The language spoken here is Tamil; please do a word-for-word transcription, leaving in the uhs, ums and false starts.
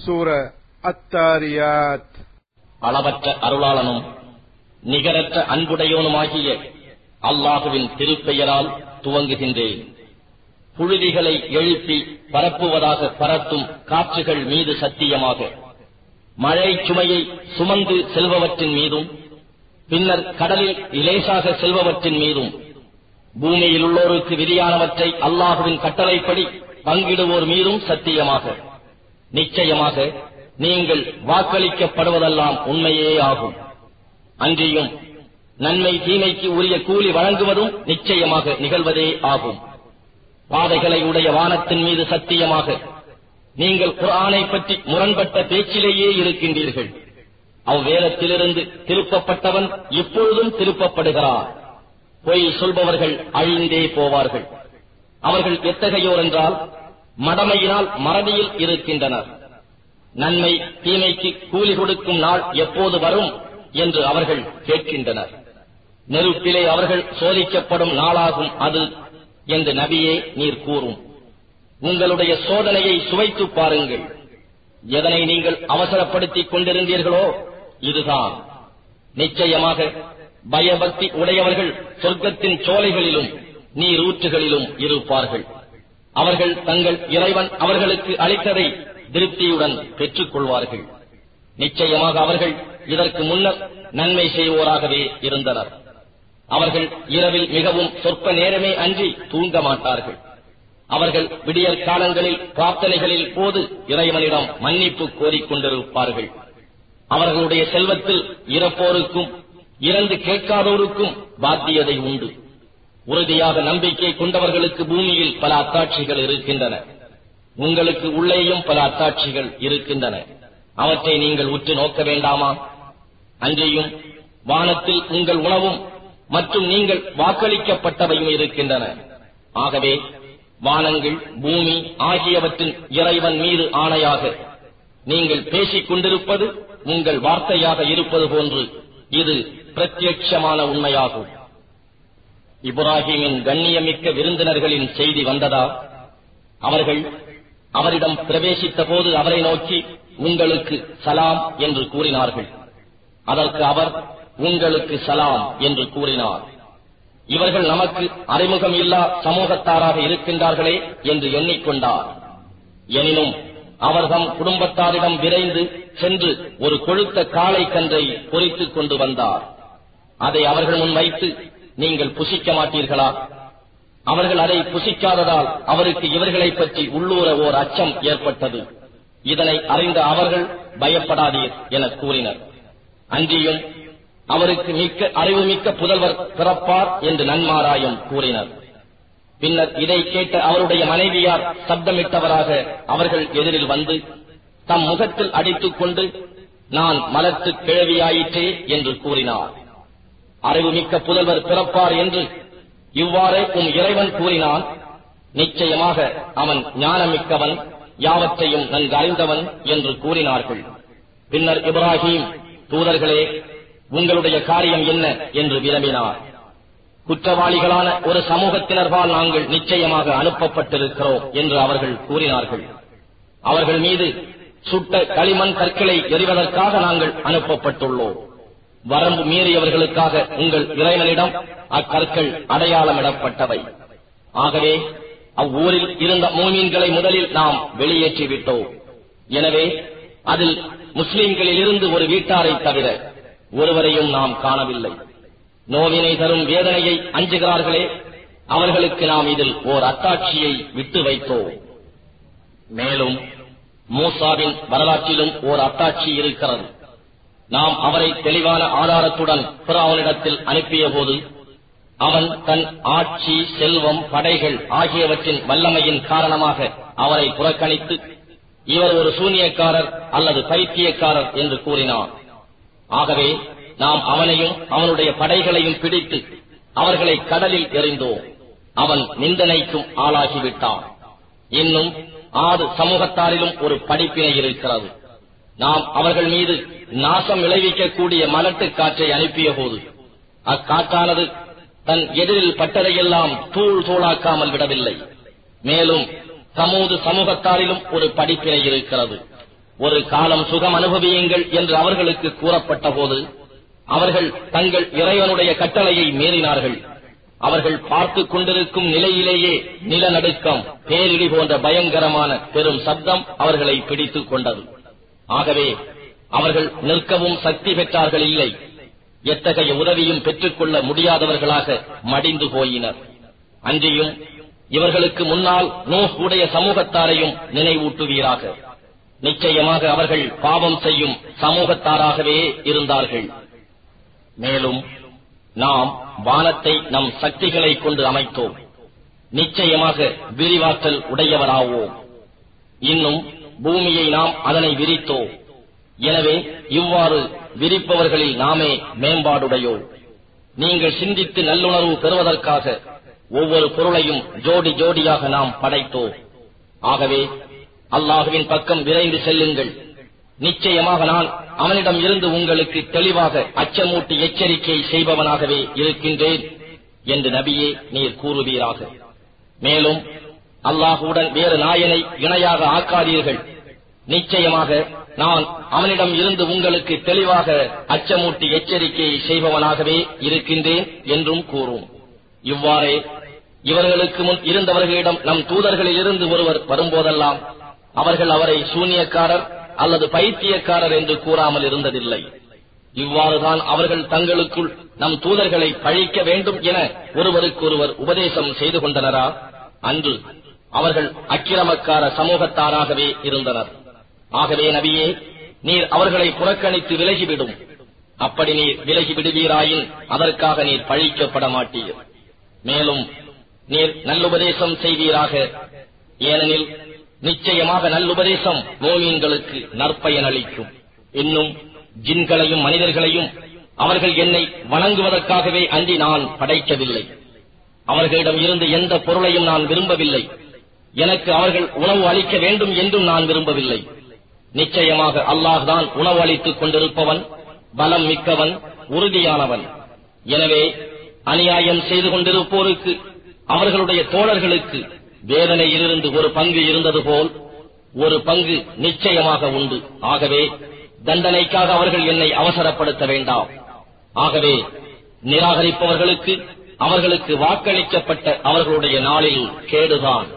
சூர அத்தாரியாத். அளவற்ற அருளாளனும் நிகரற்ற அன்புடையோனுமாகிய அல்லாஹுவின் திருப்பெயரால் துவங்குகின்றேன். புழுதிகளை எழுப்பி பரப்புவதாக பரத்தும் காற்றுகள் மீது சத்தியமாக, மழை சுமையை சுமந்து செல்பவற்றின் மீதும் பின்னர் கடலில் இலேசாக செல்பவற்றின் மீதும், பூமியில் உள்ளோருக்கு விதியானவற்றை அல்லாஹுவின் கட்டளைப்படி பங்கிடுவோர் மீதும் சத்தியமாக, நிச்சயமாக நீங்கள் வாக்களிக்கப்படுவதெல்லாம் உண்மையே ஆகும். அன்றியும் நன்மை தீமைக்கு உரிய கூலி வழங்குவதும் நிச்சயமாக நிகழ்வதே ஆகும். பாதைகளை உடைய வானத்தின் மீது சத்தியமாக, நீங்கள் குர்ஆனை பற்றி முரண்பட்ட பேச்சிலேயே இருக்கின்றீர்கள். அவ்வேதத்திலிருந்து திருப்பப்பட்டவன் இப்பொழுதும் திருப்பப்படுகிறார். பொய் சொல்பவர்கள் அழிந்தே போவார்கள். அவர்கள் எத்தகையோர் என்றால், மடமையினால் மறதியில் இருக்கின்றனர். நன்மை தீமைக்கு கூலி கொடுக்கும் நாள் எப்போது வரும் என்று அவர்கள் கேட்கின்றனர். நெருப்பிலே அவர்கள் சோதிக்கப்படும் நாளாகும் அது என்று நபியே நீர் கூறும். உங்களுடைய சோதனையை சுவைத்துப் பாருங்கள். எதனை நீங்கள் அவசரப்படுத்திக் கொண்டிருந்தீர்களோ இதுதான். நிச்சயமாக பயபக்தி உடையவர்கள் சொர்க்கத்தின் சோலைகளிலும் நீரூற்றுகளிலும் இருப்பார்கள். அவர்கள் தங்கள் இறைவன் அவர்களுக்கு அளித்ததை திருப்தியுடன் பெற்றுக் கொள்வார்கள். நிச்சயமாக அவர்கள் இதற்கு முன்னர் நன்மை செய்வோராகவே இருந்தனர். அவர்கள் இரவில் மிகவும் சொற்ப நேரமே அன்றி தூங்க மாட்டார்கள். அவர்கள் விடியற் காலங்களில் பிரார்த்தனைகளில் போது இறைவனிடம் மன்னிப்பு கோரிக்கொண்டிருப்பார்கள். அவர்களுடைய செல்வத்தில் இறப்போருக்கும் இறந்து கேட்காதோருக்கும் பாத்தியதை உண்டு. உறுதியாக நம்பிக்கை கொண்டவர்களுக்கு பூமியில் பல அத்தாட்சிகள் இருக்கின்றன. உங்களுக்கு உள்ளேயும் பல அத்தாட்சிகள் இருக்கின்றன. அவற்றை நீங்கள் உற்று நோக்க வேண்டாமா? அன்றியும் வானத்தில் உங்கள் உணவும் மற்றும் நீங்கள் வாக்களிக்கப்பட்டவையும் இருக்கின்றன. ஆகவே வானங்கள் பூமி ஆகியவற்றின் இறைவன் மீது ஆணையாக, நீங்கள் பேசிக் கொண்டிருப்பது உங்கள் வார்த்தையாக இருப்பது போன்று இது பிரத்யட்சமான உண்மையாகும். இப்ராஹீமின் கண்ணியமிக்க விருந்தினர்களின் செய்தி வந்ததா? அவர்கள் அவரிடம் பிரவேசித்த போது அவரை நோக்கி உங்களுக்கு சலாம் என்று கூறினார்கள். அதற்கு அவர் உங்களுக்கு சலாம் என்று கூறினார். இவர்கள் நமக்கு அறிமுகம் இல்லா சமூகத்தாராக இருக்கின்றார்களே என்று எண்ணிக்கொண்டார். எனினும் அவர் தம் குடும்பத்தாரிடம் விரைந்து சென்று ஒரு கொழுத்த காளை கன்றை பொறித்துக் கொண்டு வந்தார். அதை அவர்கள் முன் வைத்து, நீங்கள் புசிக்க மாட்டீர்களா? அவர்கள் அதை புசிக்காததால் அவருக்கு இவர்களை பற்றி உள்ளூர ஓர் அச்சம் ஏற்பட்டது. இதனை அறிந்த அவர்கள் பயப்படாதீர் என கூறினர். அன்றியும் அவருக்கு மிக்க அறிவுமிக்க புதல்வர் பிறப்பார் என்று நன்மாராயம் கூறினர். பின்னர் இதை கேட்ட அவருடைய மனைவியார் சப்தமிட்டவராக அவர்கள் எதிரில் வந்து தம் முகத்தில் அடித்துக் கொண்டு, நான் மலத்து கிழவியாயிற்றே என்று கூறினார். அறிவுமிக்க புதல்வர் பிறப்பார் என்று இவ்வாறே உம் இறைவன் கூறினான். நிச்சயமாக அவன் ஞானமிக்கவன், யாவற்றையும் நன்கறிந்தவன் என்று கூறினார்கள். பின்னர் இப்ராஹீம், தூதர்களே, உங்களுடைய காரியம் என்ன என்று வினவினார். குற்றவாளிகளான ஒரு சமூகத்தினர்பால் நாங்கள் நிச்சயமாக அனுப்பப்பட்டிருக்கிறோம் என்று அவர்கள் கூறினார்கள். அவர்கள் மீது சுட்ட களிமண் கற்களை எறிவதற்காக நாங்கள் அனுப்பப்பட்டுள்ளோம். வரம்பு மீறியவர்களுக்காக உங்கள் இறைவனிடம் அக்கற்கள் அடையாளமிடப்பட்டவை. ஆகவே அவ்வூரில் இருந்த மூமீன்களை முதலில் நாம் வெளியேற்றிவிட்டோம். எனவே அதில் முஸ்லிம்களில் இருந்து ஒரு வீட்டாரை தவிர ஒருவரையும் நாம் காணவில்லை. நோவினை தரும் வேதனையை அஞ்சுகிறார்களே, அவர்களுக்கு நாம் இதில் ஓர் அத்தாட்சியை விட்டு வைத்தோம். மேலும் மூசாவின் வரலாற்றிலும் ஓர் அத்தாட்சி இருக்கிறது. நாம் அவரை தெளிவான ஆதாரத்துடன் பிராவனிடத்தில் அனுப்பிய போது அவன் தன் ஆட்சி, செல்வம், படைகள் ஆகியவற்றின் வல்லமையின் காரணமாக அவரை புறக்கணித்து, இவர் ஒரு சூனியக்காரர் அல்லது பைத்தியக்காரர் என்று கூறினான். ஆகவே நாம் அவனையும் அவனுடைய படைகளையும் பிடித்து அவர்களை கடலில் எறிந்தோம். அவன் நிந்தனைக்கும் ஆளாகிவிட்டான். இன்னும் ஆறு சமூகத்தாரிலும் ஒரு படிப்பினை இருக்கிறது. நாம் அவர்கள் மீது நாசம் விளைவிக்கக்கூடிய மலட்டு காற்றை அனுப்பிய போது அக்காற்றானது தன் எதிரில் பட்டதையெல்லாம் தூள் தூளாக்காமல் விடவில்லை. மேலும் சமூது சமூகத்தாரிலும் ஒரு படிப்பினை இருக்கிறது. ஒரு காலம் சுகம் அனுபவியுங்கள் என்று அவர்களுக்கு கூறப்பட்ட போது அவர்கள் தங்கள் இறைவனுடைய கட்டளையை மீறினார்கள். அவர்கள் பார்த்துக் கொண்டிருக்கும் நிலையிலேயே நிலநடுக்கம், பேரிடி போன்ற பயங்கரமான பெரும் சப்தம் அவர்களை பிடித்துக் கொண்டது. ஆகவே அவர்கள் நிற்கவும் சக்தி பெற்றார்கள் இல்லை. எத்தகைய உதவியும் பெற்றுக்கொள்ள முடியாதவர்களாக மடிந்து போயினர். அன்றியும் இவர்களுக்கு முன்னால் நூஹ் உடைய சமூகத்தாரையும் நினைவூட்டுவீராக. நிச்சயமாக அவர்கள் பாவம் செய்யும் சமூகத்தாராகவே இருந்தார்கள். மேலும் நாம் வானத்தை நம் சக்திகளை கொண்டு அமைத்தோம். நிச்சயமாக விரிவாற்றல் உடையவராவோம். இன்னும் பூமியை நாம் அதனை விரித்தோம். எனவே இவ்வாறு விரிப்பவர்களில் நாமே மேம்பாடுடையோம். நீங்கள் சிந்தித்து நல்லுணர்வு பெறுவதற்காக ஒவ்வொரு பொருளையும் ஜோடி ஜோடியாக நாம் படைத்தோம். ஆகவே அல்லாஹுவின் பக்கம் விரைந்து செல்லுங்கள். நிச்சயமாக நான் அவனிடம் இருந்து உங்களுக்கு தெளிவாக அச்சமூட்டி எச்சரிக்கை செய்பவனாகவே இருக்கின்றேன் என்று நபியே நீர் கூறுவீராக. மேலும் அல்லாஹுடன் வேறு நாயனை இணையாக ஆக்காதீர்கள். நிச்சயமாக நான் அவனிடம் இருந்து உங்களுக்கு தெளிவாக அச்சமூட்டி எச்சரிக்கை செய்பவனாகவே இருக்கின்றேன் என்றும் கூறும். இவ்வாறே இவர்களுக்கு முன் இருந்தவர்களிடம் நம் தூதர்களில் இருந்து ஒருவர் வரும்போதெல்லாம் அவர்கள் அவரை சூனியக்காரர் அல்லது பைத்தியக்காரர் என்று கூறாமல் இருந்ததில்லை. இவ்வாறுதான் அவர்கள் தங்களுக்குள் நம் தூதர்களை பழிக்க வேண்டும் என ஒருவருக்கொருவர் உபதேசம் செய்து கொண்டனரா? அன்று அவர்கள் அக்கிரமக்கார சமூகத்தாராகவே இருந்தனர். ஆகவே நபியே, நீர் அவர்களை புறக்கணித்து விலகிவிடும். அப்படி நீர் விலகி விடுவீராயின் அதற்காக நீர் பழிக்கப்பட மாட்டீர். மேலும் நீர் நல்லுபதேசம் செய்வீராக. ஏனெனில் நிச்சயமாக நல்லுபதேசம் மோமீன்களுக்கு நற்பயன் அளிக்கும். இன்னும் ஜின்களையும் மனிதர்களையும் அவர்கள் என்னை வணங்குவதற்காகவே அன்றி நான் படைக்கவில்லை. அவர்களிடம் இருந்து எந்த பொருளையும் நான் விரும்பவில்லை. எனக்கு அவர்கள் உணவு அளிக்க வேண்டும் என்றும் நான் விரும்பவில்லை. நிச்சயமாக அல்லாஹ் தான் உணவு அளித்துக் கொண்டிருப்பவன், பலம் மிக்கவன், உறுதியானவன். எனவே அநியாயம் செய்து கொண்டிருப்போருக்கு அவர்களுடைய தோழர்களுக்கு வேதனையிலிருந்து ஒரு பங்கு இருந்தது போல் ஒரு பங்கு நிச்சயமாக உண்டு. ஆகவே தண்டனைக்காக அவர்கள் என்னை அவசரப்படுத்த வேண்டாம். ஆகவே நிராகரிப்பவர்களுக்கு அவர்களுக்கு வாக்களிக்கப்பட்ட அவர்களுடைய நாளில் கேடுதான்.